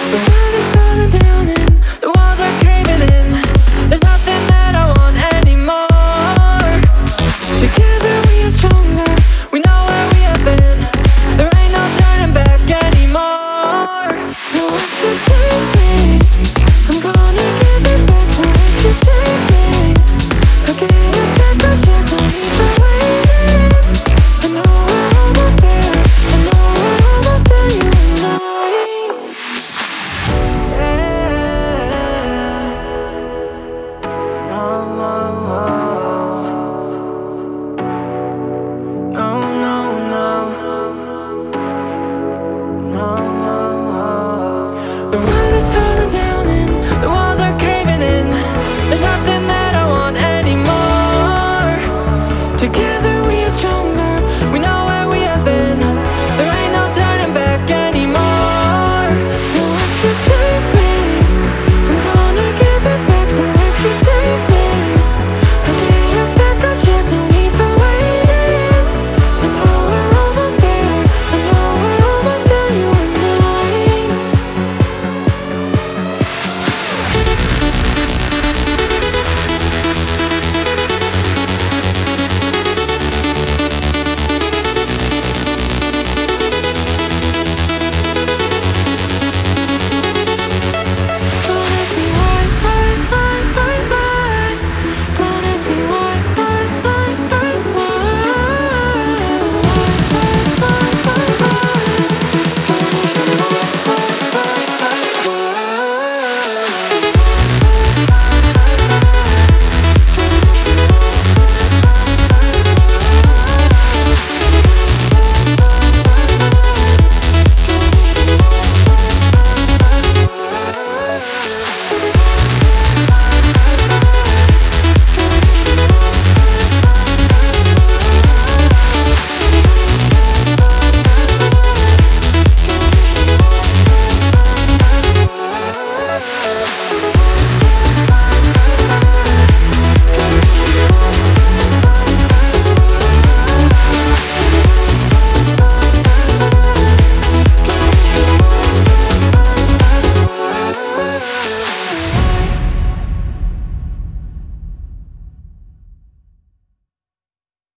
The world is falling down and the walls are caving in. There's nothing that I want anymore. Together we are stronger, we know where we have been. There ain't no turning back anymore. So if you stay with me, I'm gonna give it back. So if you stay with me, I'll get us back on track. Don't need to waiting. I know we're almost there. I know we're almost there, you and I. Yeah. No, no, no, no, no. The